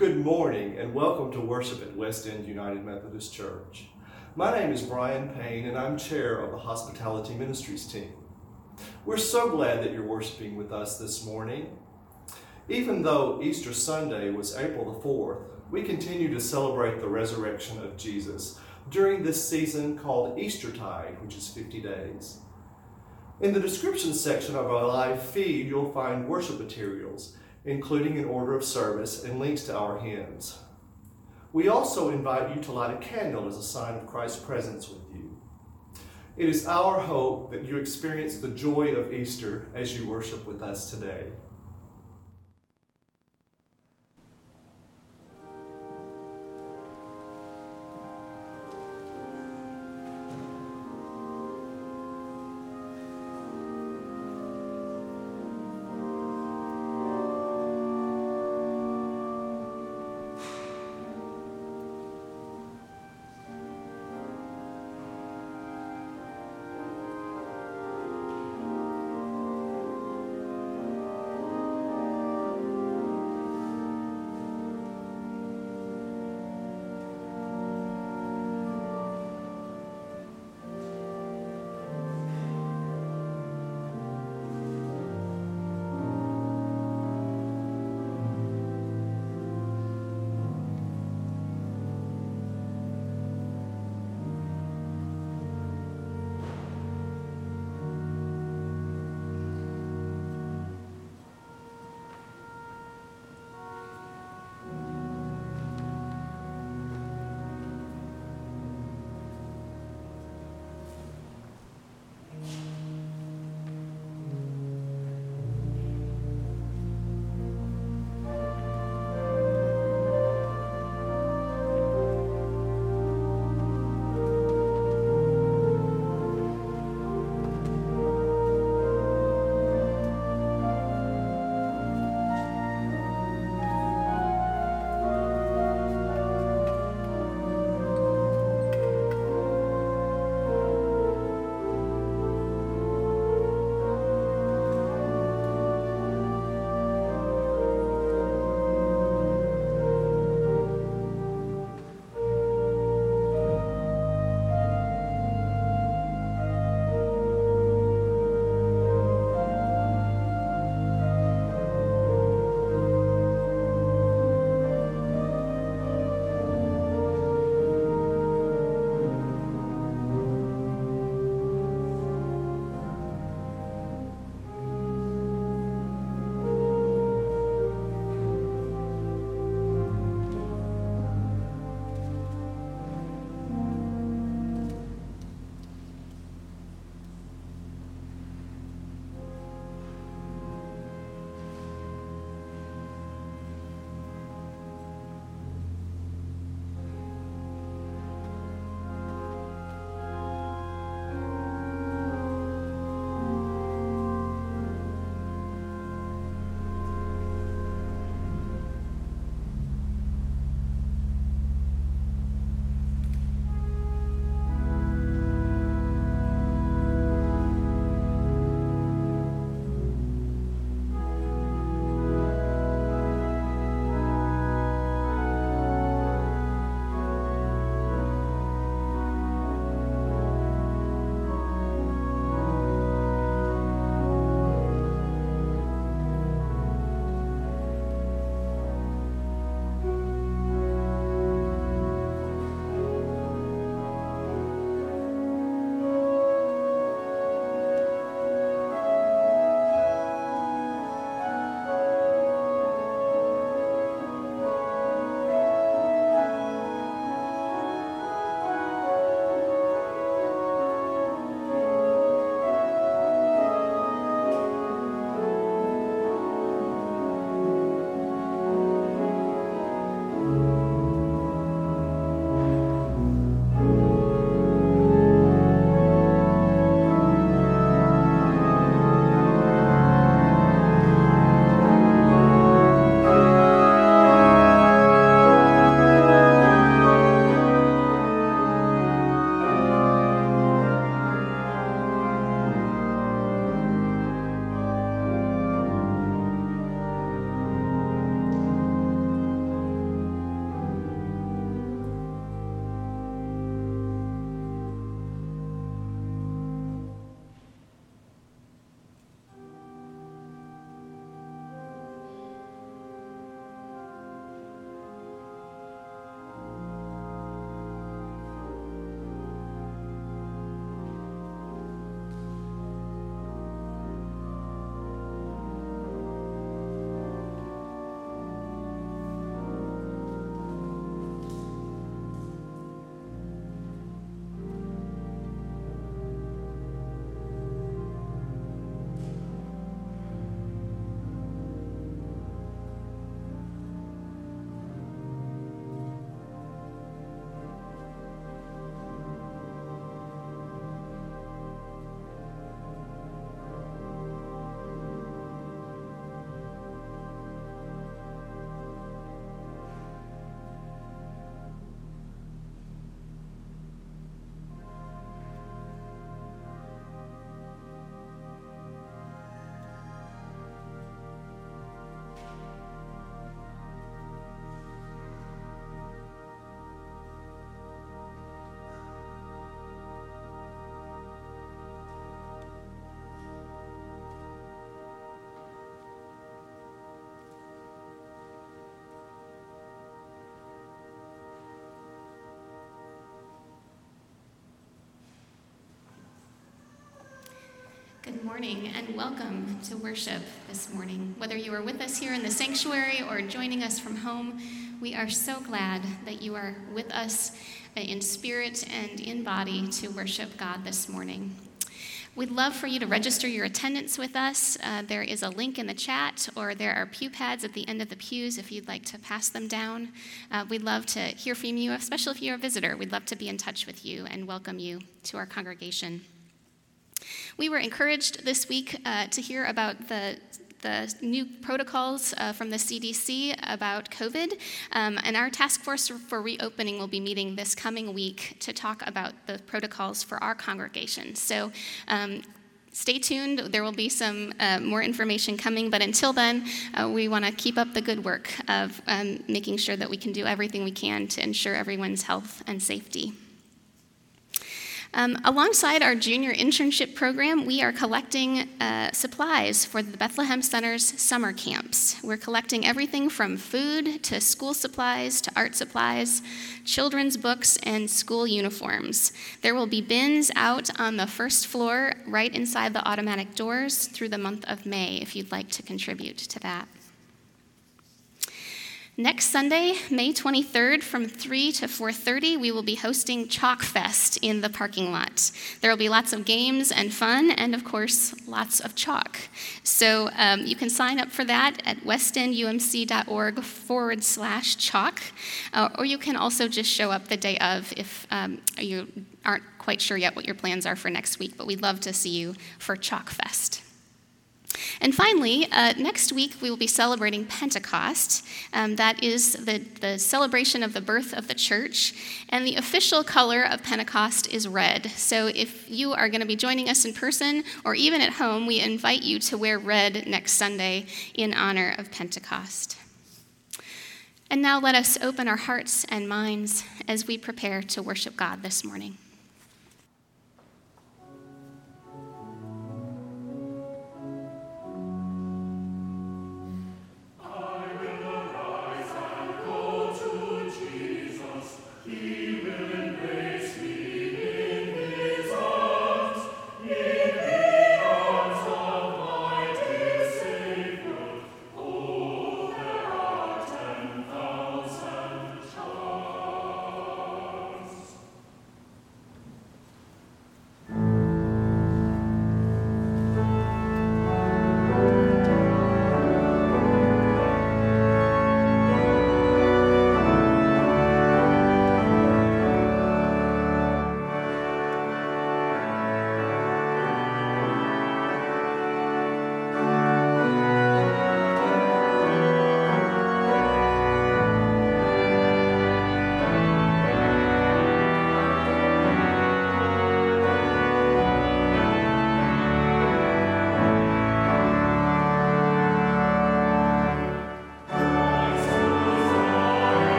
Good morning and welcome to worship at West End United Methodist Church. My name is Brian Payne and I'm chair of the Hospitality Ministries team. We're so glad that you're worshiping with us this morning. Even though Easter Sunday was April the 4th, we continue to celebrate the resurrection of Jesus during this season called Eastertide, which is 50 days. In the description section of our live feed, you'll find worship materials, including an order of service and links to our hymns. We also invite you to light a candle as a sign of Christ's presence with you. It is our hope that you experience the joy of Easter as you worship with us today. Good morning and welcome to worship this morning. Whether you are with us here in the sanctuary or joining us from home, we are so glad that you are with us in spirit and in body to worship God this morning. We'd love for you to register your attendance with us. There is a link in the chat, or there are pew pads at the end of the pews if you'd like to pass them down. We'd love to hear from you, especially if you're a visitor. We'd love to be in touch with you and welcome you to our congregation. We were encouraged this week to hear about the new protocols from the CDC about COVID, and our task force for reopening will be meeting this coming week to talk about the protocols for our congregation. So stay tuned. There will be some more information coming, but until then, we want to keep up the good work of making sure that we can do everything we can to ensure everyone's health and safety. Alongside our junior internship program, we are collecting supplies for the Bethlehem Center's summer camps. We're collecting everything from food to school supplies to art supplies, children's books, and school uniforms. There will be bins out on the first floor right inside the automatic doors through the month of May if you'd like to contribute to that. Next Sunday, May 23rd, from 3 to 4:30, we will be hosting Chalk Fest in the parking lot. There will be lots of games and fun, and of course, lots of chalk. So you can sign up for that at westendumc.org/chalk, or you can also just show up the day of if you aren't quite sure yet what your plans are for next week, but we'd love to see you for Chalk Fest. And finally, next week we will be celebrating Pentecost. That is the celebration of the birth of the church, and the official color of Pentecost is red. So if you are going to be joining us in person or even at home, we invite you to wear red next Sunday in honor of Pentecost. And now let us open our hearts and minds as we prepare to worship God this morning.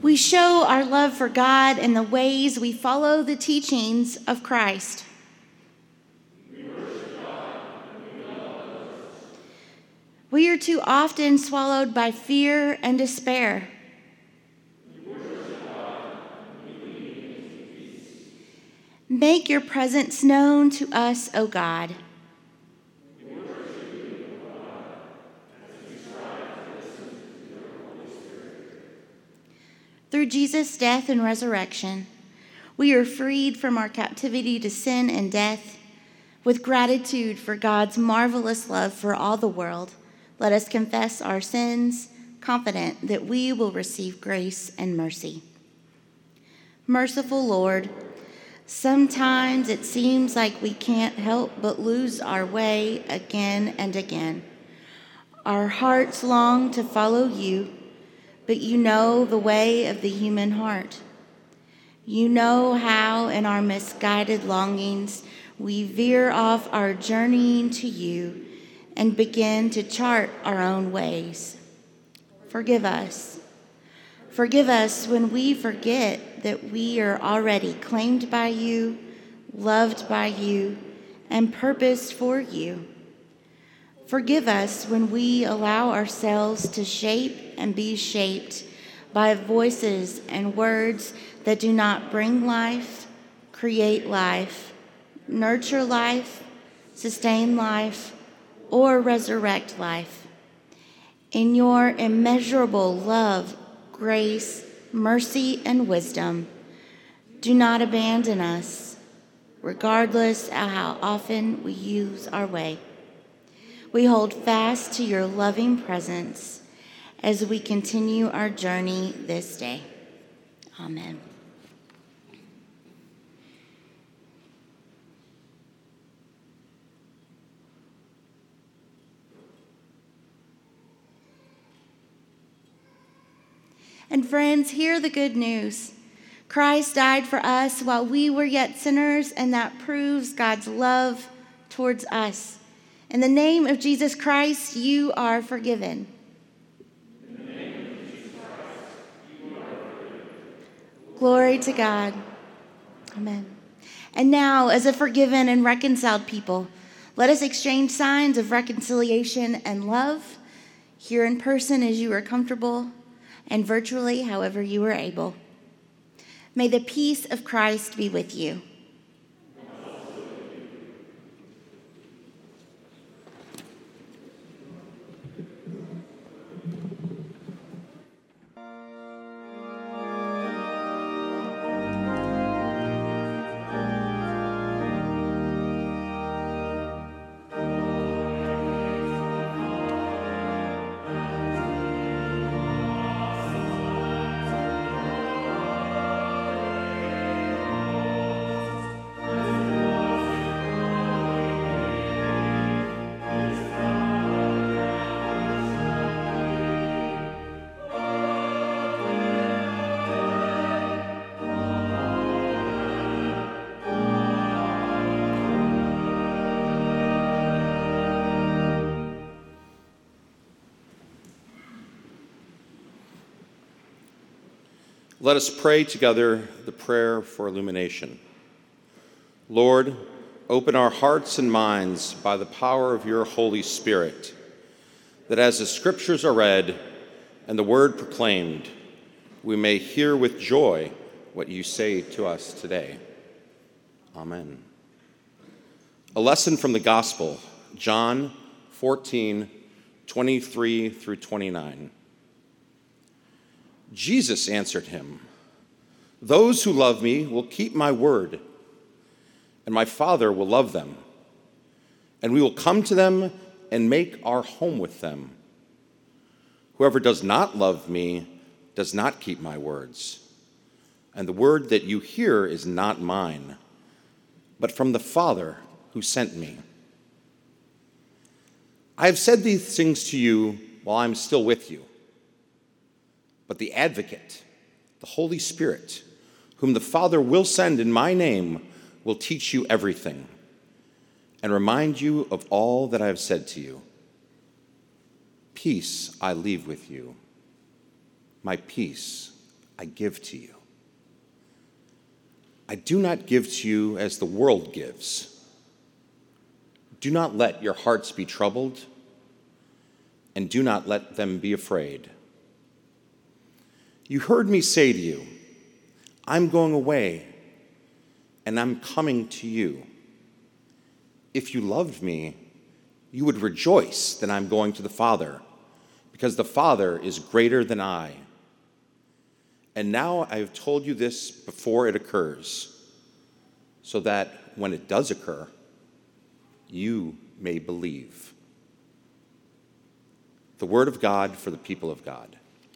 We show our love for God in the ways we follow the teachings of Christ. We are too often swallowed by fear and despair. Make your presence known to us, O God. Through Jesus' death and resurrection, we are freed from our captivity to sin and death. With gratitude for God's marvelous love for all the world, let us confess our sins, confident that we will receive grace and mercy. Merciful Lord, sometimes it seems like we can't help but lose our way again and again. Our hearts long to follow you, but you know the way of the human heart. You know how in our misguided longings we veer off our journeying to you and begin to chart our own ways. Forgive us. Forgive us when we forget that we are already claimed by you, loved by you, and purposed for you. Forgive us when we allow ourselves to shape and be shaped by voices and words that do not bring life, create life, nurture life, sustain life, or resurrect life. In your immeasurable love, grace, mercy, and wisdom, do not abandon us, regardless of how often we use our way. We hold fast to your loving presence as we continue our journey this day. Amen. And friends, hear the good news. Christ died for us while we were yet sinners, and that proves God's love towards us. In the name of Jesus Christ, you are forgiven. In the name of Jesus Christ, you are forgiven. Glory to God. Amen. And now, as a forgiven and reconciled people, let us exchange signs of reconciliation and love, here in person as you are comfortable, and virtually however you are able. May the peace of Christ be with you. Let us pray together the prayer for illumination. Lord, open our hearts and minds by the power of your Holy Spirit, that as the scriptures are read and the word proclaimed, we may hear with joy what you say to us today. Amen. A lesson from the Gospel, John 14:23 through 29. Jesus answered him, "Those who love me will keep my word, and my Father will love them, and we will come to them and make our home with them. Whoever does not love me does not keep my words, and the word that you hear is not mine, but from the Father who sent me. I have said these things to you while I am still with you. But the Advocate, the Holy Spirit, whom the Father will send in my name, will teach you everything and remind you of all that I have said to you. Peace I leave with you. My peace I give to you. I do not give to you as the world gives. Do not let your hearts be troubled, and do not let them be afraid. You heard me say to you, I'm going away, and I'm coming to you. If you loved me, you would rejoice that I'm going to the Father, because the Father is greater than I. And now I have told you this before it occurs, so that when it does occur, you may believe. The word of God for the people of God.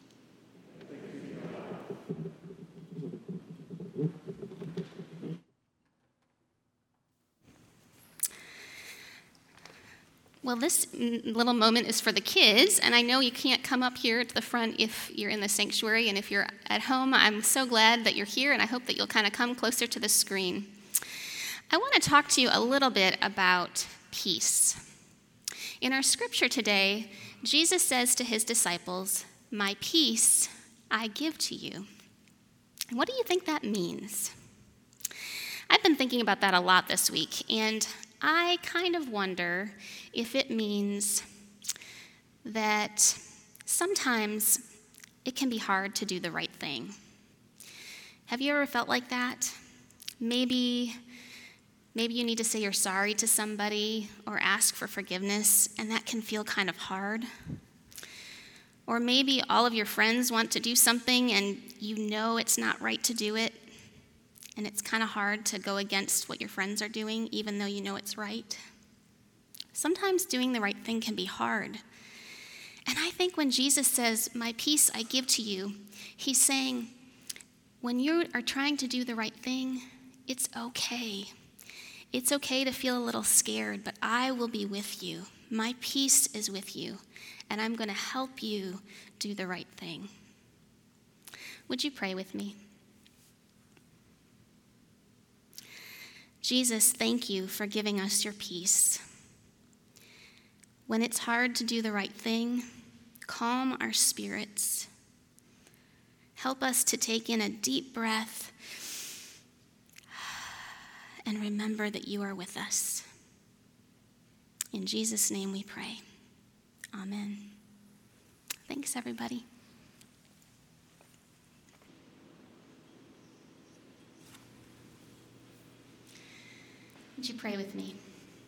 Well, this little moment is for the kids, and I know you can't come up here to the front if you're in the sanctuary, and if you're at home, I'm so glad that you're here, and I hope that you'll kind of come closer to the screen. I want to talk to you a little bit about peace. In our scripture today, Jesus says to his disciples, "My peace I give to you." What do you think that means? I've been thinking about that a lot this week, and I kind of wonder if it means that sometimes it can be hard to do the right thing. Have you ever felt like that? Maybe you need to say you're sorry to somebody or ask for forgiveness, and that can feel kind of hard. Or maybe all of your friends want to do something and you know it's not right to do it, and it's kind of hard to go against what your friends are doing, even though you know it's right. Sometimes doing the right thing can be hard. And I think when Jesus says, "My peace I give to you," he's saying, when you are trying to do the right thing, it's okay. It's okay to feel a little scared, but I will be with you. My peace is with you, and I'm going to help you do the right thing. Would you pray with me? Jesus, thank you for giving us your peace. When it's hard to do the right thing, calm our spirits. Help us to take in a deep breath and remember that you are with us. In Jesus' name we pray. Amen. Thanks, everybody. Would you pray with me?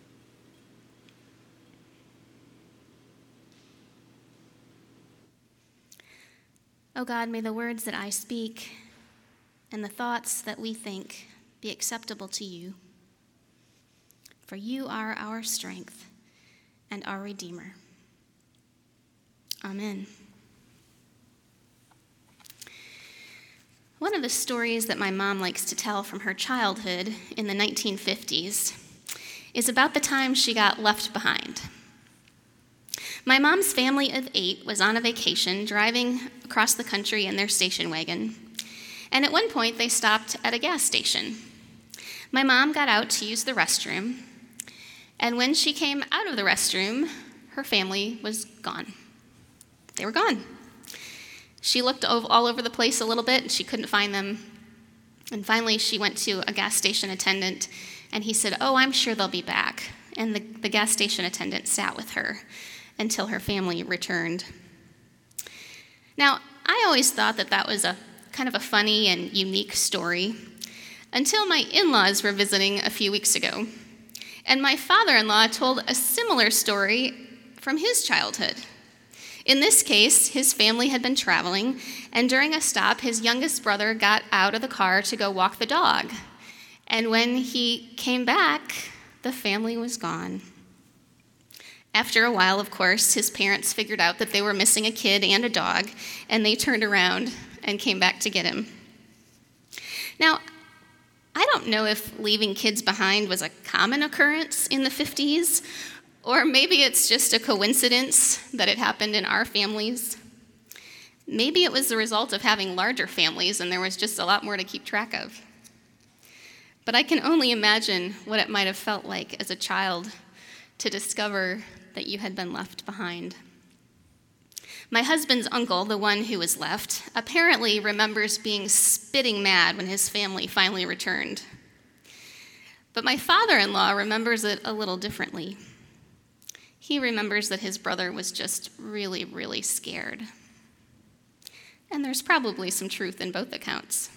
Oh God, may the words that I speak and the thoughts that we think be acceptable to you. For you are our strength and our Redeemer. Amen. One of the stories that my mom likes to tell from her childhood in the 1950s is about the time she got left behind. My mom's family of 8 was on a vacation driving across the country in their station wagon, and at one point they stopped at a gas station. My mom got out to use the restroom, and when she came out of the restroom, her family was gone. They were gone. She looked all over the place a little bit, and she couldn't find them. And finally, she went to a gas station attendant, and he said, "Oh, I'm sure they'll be back." And the gas station attendant sat with her until her family returned. Now, I always thought that was a kind of a funny and unique story until my in-laws were visiting a few weeks ago. And my father-in-law told a similar story from his childhood. In this case, his family had been traveling, and during a stop, his youngest brother got out of the car to go walk the dog. And when he came back, the family was gone. After a while, of course, his parents figured out that they were missing a kid and a dog, and they turned around and came back to get him. Now, I don't know if leaving kids behind was a common occurrence in the 50s, or maybe it's just a coincidence that it happened in our families. Maybe it was the result of having larger families and there was just a lot more to keep track of. But I can only imagine what it might have felt like as a child to discover that you had been left behind. My husband's uncle, the one who was left, apparently remembers being spitting mad when his family finally returned. But my father-in-law remembers it a little differently. He remembers that his brother was just really, really scared. And there's probably some truth in both accounts.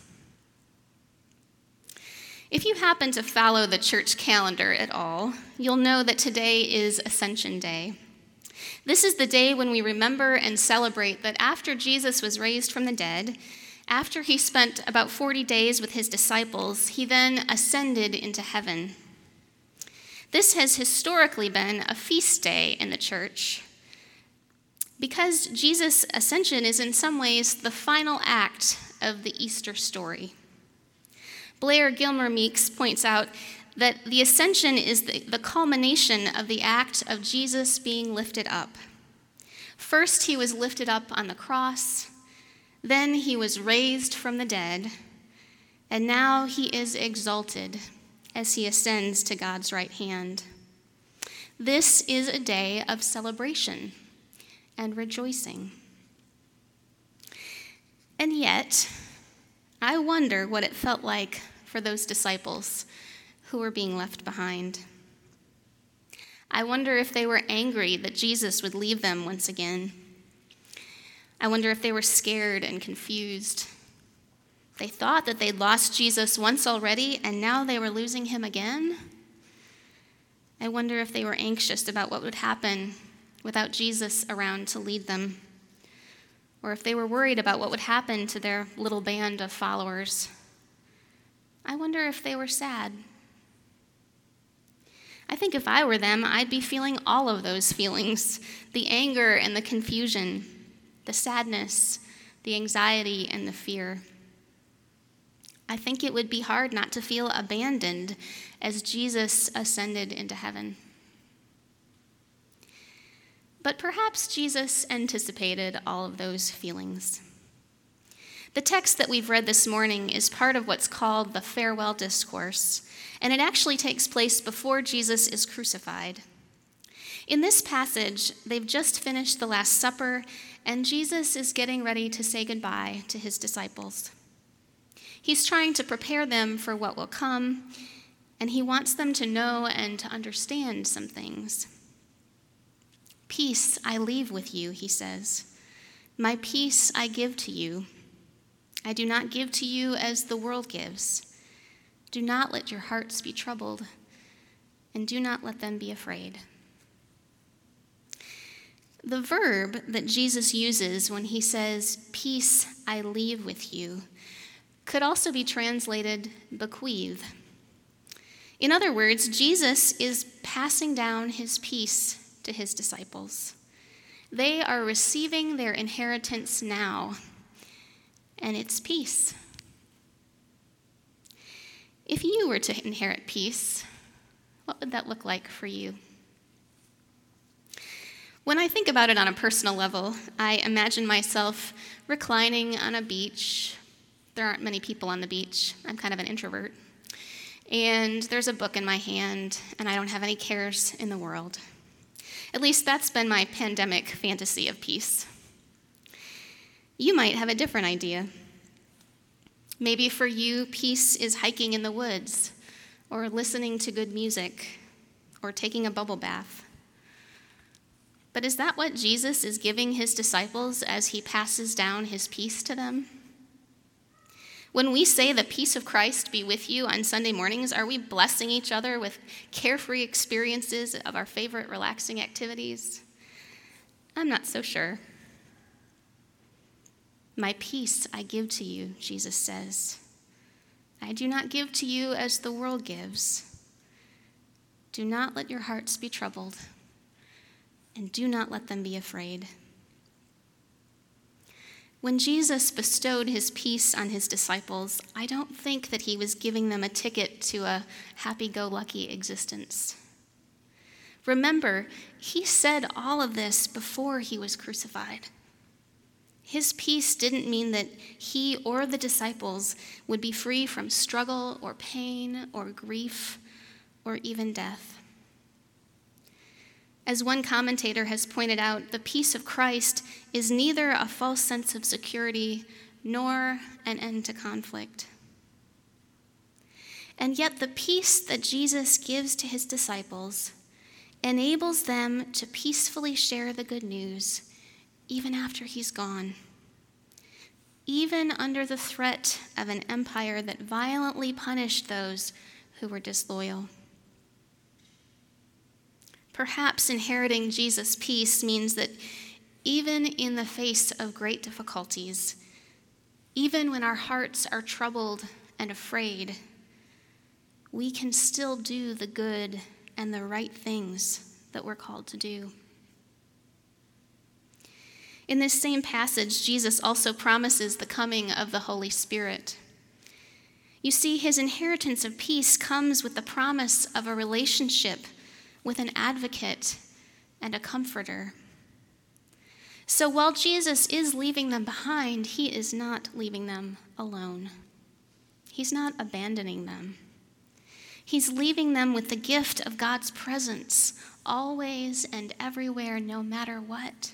If you happen to follow the church calendar at all, you'll know that today is Ascension Day. This is the day when we remember and celebrate that after Jesus was raised from the dead, after he spent about 40 days with his disciples, he then ascended into heaven. This has historically been a feast day in the church because Jesus' ascension is in some ways the final act of the Easter story. Blair Gilmer Meeks points out that the ascension is the culmination of the act of Jesus being lifted up. First, he was lifted up on the cross, then he was raised from the dead, and now he is exalted as he ascends to God's right hand. This is a day of celebration and rejoicing. And yet, I wonder what it felt like for those disciples who were being left behind. I wonder if they were angry that Jesus would leave them once again. I wonder if they were scared and confused. They thought that they'd lost Jesus once already, and now they were losing him again. I wonder if they were anxious about what would happen without Jesus around to lead them, or if they were worried about what would happen to their little band of followers. I wonder if they were sad. I think if I were them, I'd be feeling all of those feelings, the anger and the confusion, the sadness, the anxiety and the fear. I think it would be hard not to feel abandoned as Jesus ascended into heaven. But perhaps Jesus anticipated all of those feelings. The text that we've read this morning is part of what's called the farewell discourse, and it actually takes place before Jesus is crucified. In this passage, they've just finished the Last Supper, and Jesus is getting ready to say goodbye to his disciples. He's trying to prepare them for what will come, and he wants them to know and to understand some things. Peace I leave with you, he says. My peace I give to you. I do not give to you as the world gives. Do not let your hearts be troubled, and do not let them be afraid. The verb that Jesus uses when he says, peace I leave with you, could also be translated bequeath. In other words, Jesus is passing down his peace to his disciples. They are receiving their inheritance now, and it's peace. If you were to inherit peace, what would that look like for you? When I think about it on a personal level, I imagine myself reclining on a beach. There aren't many people on the beach. I'm kind of an introvert. And there's a book in my hand, and I don't have any cares in the world. At least that's been my pandemic fantasy of peace. You might have a different idea. Maybe for you, peace is hiking in the woods, or listening to good music, or taking a bubble bath. But is that what Jesus is giving his disciples as he passes down his peace to them? When we say the peace of Christ be with you on Sunday mornings, are we blessing each other with carefree experiences of our favorite relaxing activities? I'm not so sure. My peace I give to you, Jesus says. I do not give to you as the world gives. Do not let your hearts be troubled, and do not let them be afraid. When Jesus bestowed his peace on his disciples, I don't think that he was giving them a ticket to a happy-go-lucky existence. Remember, he said all of this before he was crucified. His peace didn't mean that he or the disciples would be free from struggle or pain or grief or even death. As one commentator has pointed out, the peace of Christ is neither a false sense of security nor an end to conflict. And yet the peace that Jesus gives to his disciples enables them to peacefully share the good news even after he's gone, even under the threat of an empire that violently punished those who were disloyal. Perhaps inheriting Jesus' peace means that even in the face of great difficulties, even when our hearts are troubled and afraid, we can still do the good and the right things that we're called to do. In this same passage, Jesus also promises the coming of the Holy Spirit. You see, his inheritance of peace comes with the promise of a relationship with an advocate and a comforter. So while Jesus is leaving them behind, he is not leaving them alone. He's not abandoning them. He's leaving them with the gift of God's presence, always and everywhere, no matter what.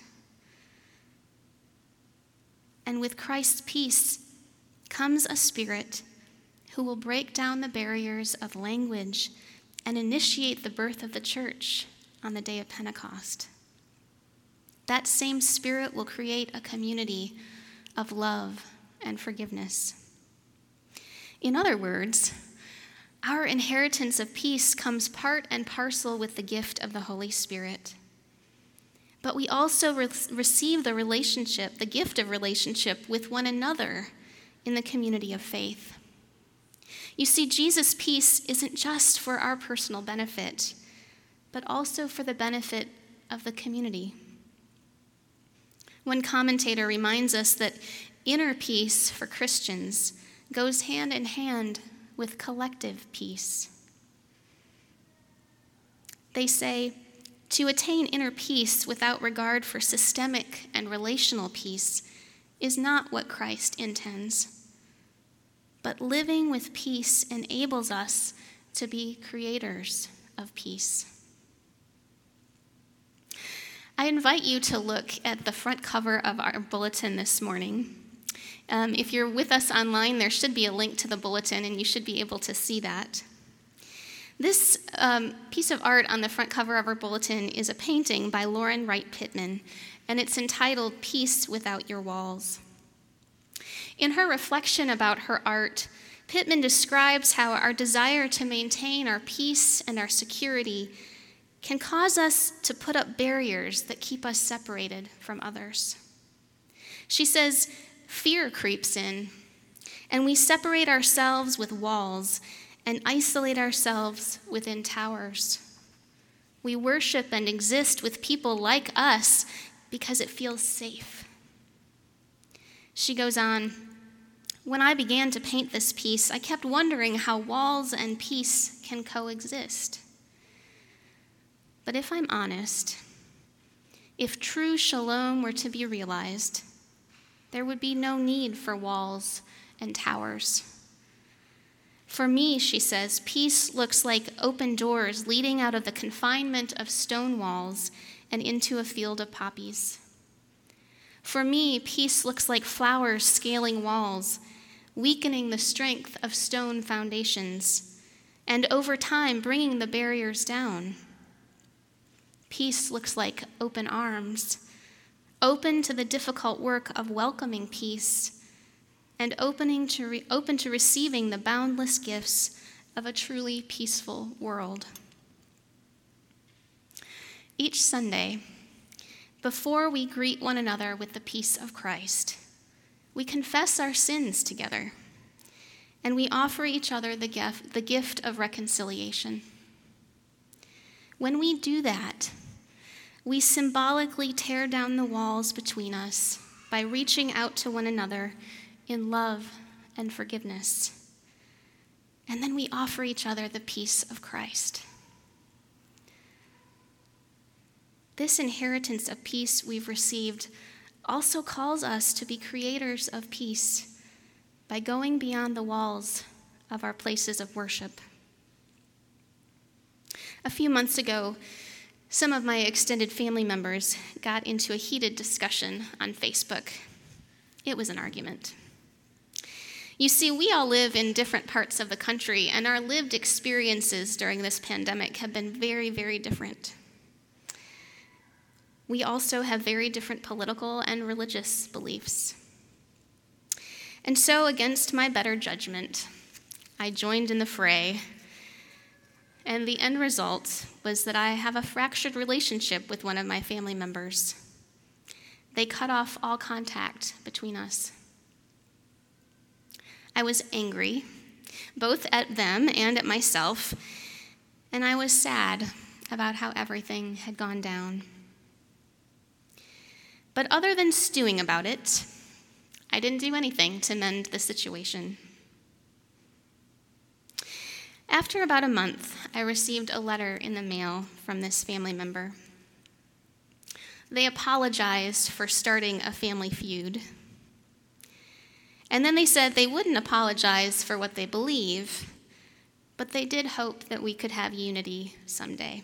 And with Christ's peace comes a Spirit who will break down the barriers of language and initiate the birth of the church on the day of Pentecost. That same Spirit will create a community of love and forgiveness. In other words, our inheritance of peace comes part and parcel with the gift of the Holy Spirit. But we also receive the relationship, the gift of relationship with one another in the community of faith. You see, Jesus' peace isn't just for our personal benefit, but also for the benefit of the community. One commentator reminds us that inner peace for Christians goes hand in hand with collective peace. They say, to attain inner peace without regard for systemic and relational peace is not what Christ intends. But living with peace enables us to be creators of peace. I invite you to look at the front cover of our bulletin this morning. If you're with us online, there should be a link to the bulletin, and you should be able to see that. This piece of art on the front cover of our bulletin is a painting by Lauren Wright Pittman, and it's entitled Peace Without Your Walls. In her reflection about her art, Pittman describes how our desire to maintain our peace and our security can cause us to put up barriers that keep us separated from others. She says, fear creeps in, and we separate ourselves with walls and isolate ourselves within towers. We worship and exist with people like us because it feels safe. She goes on, when I began to paint this piece, I kept wondering how walls and peace can coexist. But if I'm honest, if true shalom were to be realized, there would be no need for walls and towers. For me, she says, peace looks like open doors leading out of the confinement of stone walls and into a field of poppies. For me, peace looks like flowers scaling walls, weakening the strength of stone foundations, and over time bringing the barriers down. Peace looks like open arms, open to the difficult work of welcoming peace, and open to receiving the boundless gifts of a truly peaceful world. Each Sunday, before we greet one another with the peace of Christ, we confess our sins together, and we offer each other the gift of reconciliation. When we do that, we symbolically tear down the walls between us by reaching out to one another in love and forgiveness. And then we offer each other the peace of Christ. This inheritance of peace we've received also calls us to be creators of peace by going beyond the walls of our places of worship. A few months ago, Some of my extended family members got into a heated discussion on Facebook. It was an argument. You see, we all live in different parts of the country, and our lived experiences during this pandemic have been very, very different. We also have very different political and religious beliefs. And so, against my better judgment, I joined in the fray, and the end result was that I have a fractured relationship with one of my family members. They cut off all contact between us. I was angry, both at them and at myself, and I was sad about how everything had gone down. But other than stewing about it, I didn't do anything to mend the situation. After about a month, I received a letter in the mail from this family member. They apologized for starting a family feud. And then they said they wouldn't apologize for what they believe, but they did hope that we could have unity someday.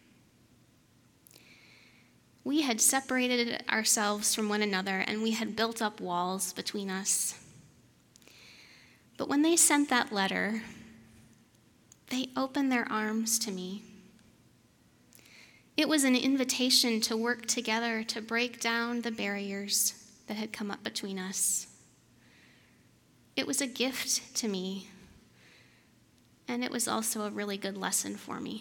We had separated ourselves from one another, and we had built up walls between us. But when they sent that letter, they opened their arms to me. It was an invitation to work together to break down the barriers that had come up between us. It was a gift to me, and it was also a really good lesson for me.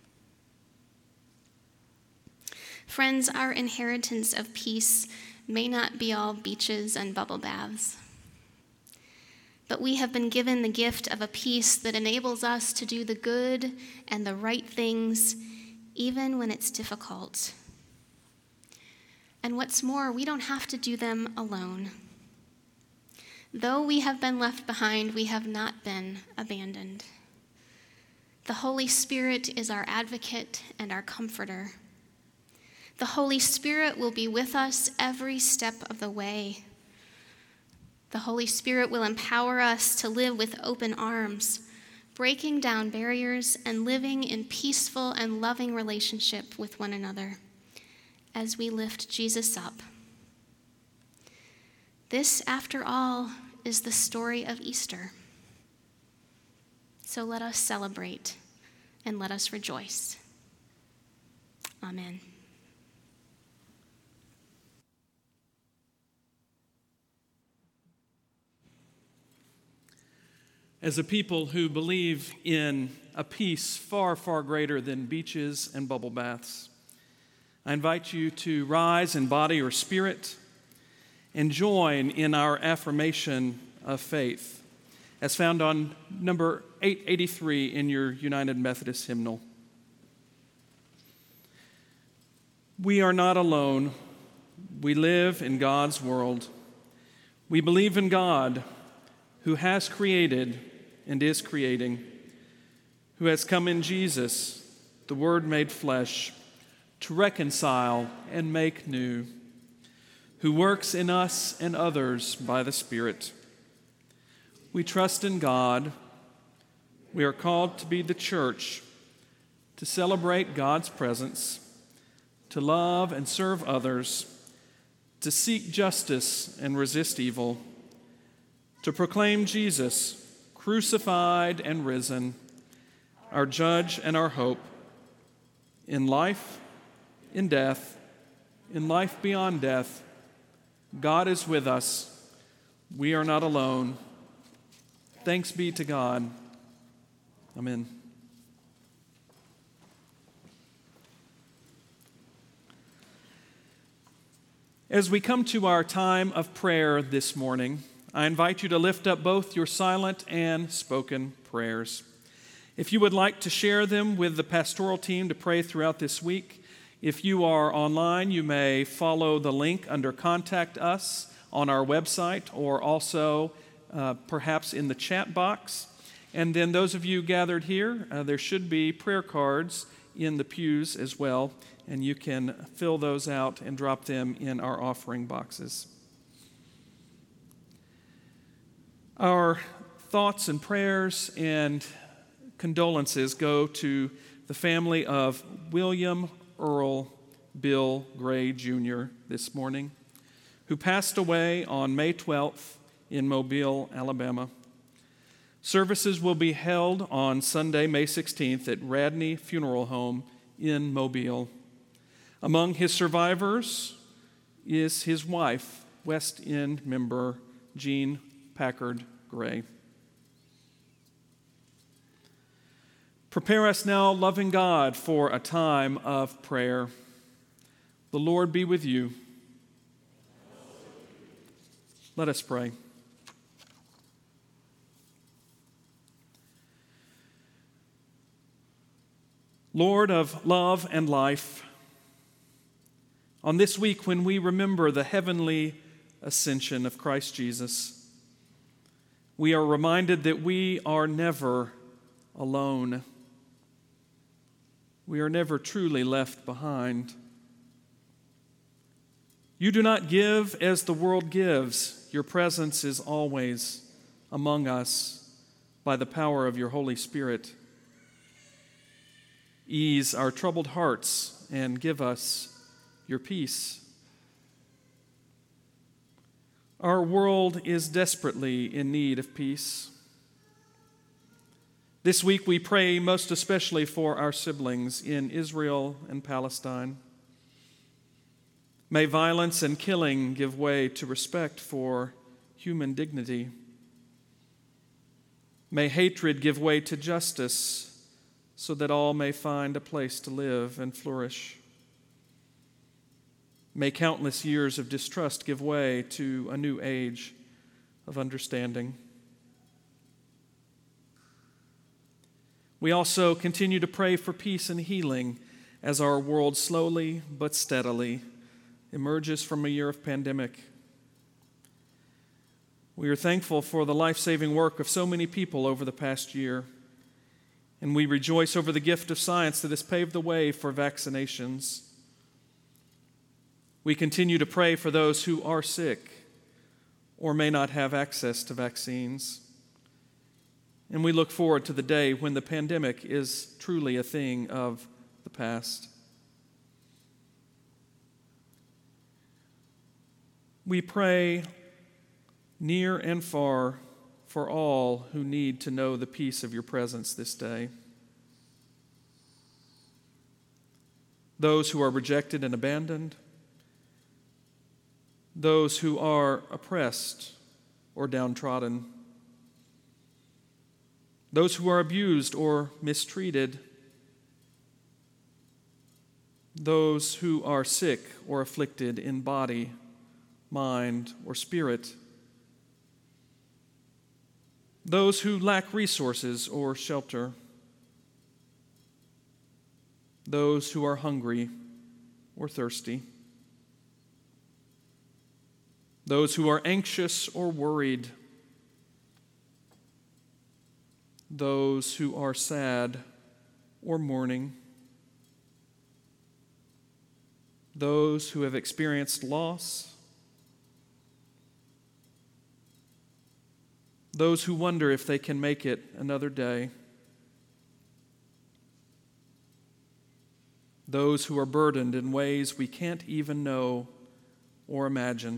Friends, our inheritance of peace may not be all beaches and bubble baths, but we have been given the gift of a peace that enables us to do the good and the right things, even when it's difficult. And what's more, we don't have to do them alone. Though we have been left behind, we have not been abandoned. The Holy Spirit is our advocate and our comforter. The Holy Spirit will be with us every step of the way. The Holy Spirit will empower us to live with open arms, breaking down barriers and living in peaceful and loving relationship with one another as we lift Jesus up. This, after all, is the story of Easter. So let us celebrate and let us rejoice. Amen. As a people who believe in a peace far, far greater than beaches and bubble baths, I invite you to rise in body or spirit and join in our affirmation of faith, as found on number 883 in your United Methodist hymnal. We are not alone. We live in God's world. We believe in God, who has created and is creating, who has come in Jesus, the Word made flesh, to reconcile and make new, who works in us and others by the Spirit. We trust in God. We are called to be the church, to celebrate God's presence, to love and serve others, to seek justice and resist evil, to proclaim Jesus, crucified and risen, our judge and our hope, in life, in death, in life beyond death. God is with us. We are not alone. Thanks be to God. Amen. As we come to our time of prayer this morning, I invite you to lift up both your silent and spoken prayers. If you would like to share them with the pastoral team to pray throughout this week, if you are online, you may follow the link under Contact Us on our website, or also perhaps in the chat box. And then those of you gathered here, there should be prayer cards in the pews as well, and you can fill those out and drop them in our offering boxes. Our thoughts and prayers and condolences go to the family of William Earl Bill Gray Jr. this morning, who passed away on May 12th in Mobile, Alabama. Services will be held on Sunday, May 16th at Radney Funeral Home in Mobile. Among his survivors is his wife, West End member Jean Packard Gray. Prepare us now, loving God, for a time of prayer. The Lord be with you. Let us pray. Lord of love and life, on this week when we remember the heavenly ascension of Christ Jesus, we are reminded that we are never alone. We are never truly left behind. You do not give as the world gives. Your presence is always among us by the power of your Holy Spirit. Ease our troubled hearts and give us your peace. Our world is desperately in need of peace. This week we pray most especially for our siblings in Israel and Palestine. May violence and killing give way to respect for human dignity. May hatred give way to justice, so that all may find a place to live and flourish. May countless years of distrust give way to a new age of understanding. We also continue to pray for peace and healing as our world slowly but steadily emerges from a year of pandemic. We are thankful for the life-saving work of so many people over the past year. And we rejoice over the gift of science that has paved the way for vaccinations. We continue to pray for those who are sick or may not have access to vaccines. And we look forward to the day when the pandemic is truly a thing of the past. We pray near and far for all who need to know the peace of your presence this day. Those who are rejected and abandoned, those who are oppressed or downtrodden, those who are abused or mistreated, those who are sick or afflicted in body, mind, or spirit, those who lack resources or shelter, those who are hungry or thirsty, those who are anxious or worried, those who are sad or mourning, those who have experienced loss, those who wonder if they can make it another day, those who are burdened in ways we can't even know or imagine.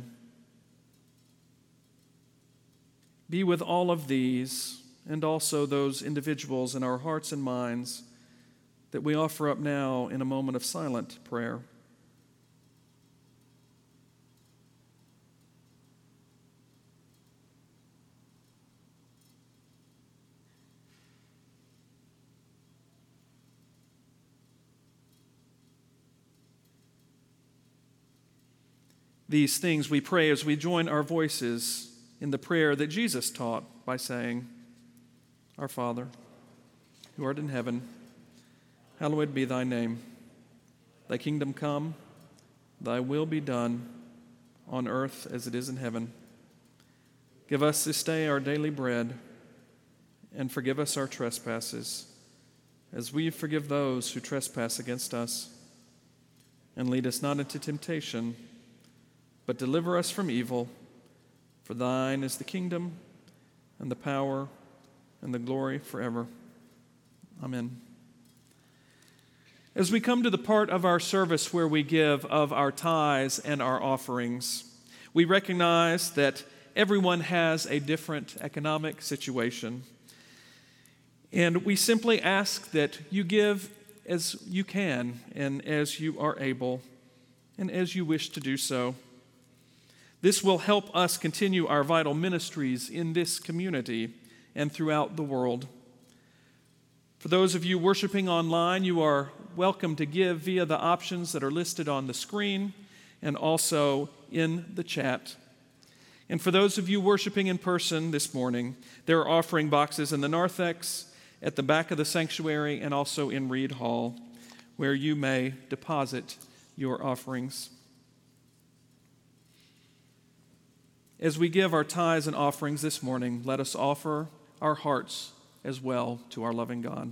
Be with all of these and also those individuals in our hearts and minds that we offer up now in a moment of silent prayer. These things we pray as we join our voices in the prayer that Jesus taught by saying, Our Father, who art in heaven, hallowed be thy name. Thy kingdom come, thy will be done, on earth as it is in heaven. Give us this day our daily bread, and forgive us our trespasses, as we forgive those who trespass against us. And lead us not into temptation, but deliver us from evil. For thine is the kingdom, and the power, and the glory forever. Amen. As we come to the part of our service where we give of our tithes and our offerings, we recognize that everyone has a different economic situation. And we simply ask that you give as you can and as you are able and as you wish to do so. This will help us continue our vital ministries in this community and throughout the world. For those of you worshiping online, you are welcome to give via the options that are listed on the screen and also in the chat. And for those of you worshiping in person this morning, there are offering boxes in the narthex, at the back of the sanctuary, and also in Reed Hall, where you may deposit your offerings. As we give our tithes and offerings this morning, let us offer our hearts as well to our loving God.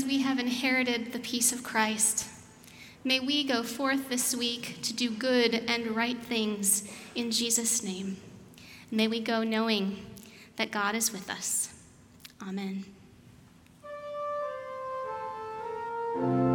we have inherited the peace of Christ. May we go forth this week to do good and right things in Jesus' name. May we go knowing that God is with us. Amen.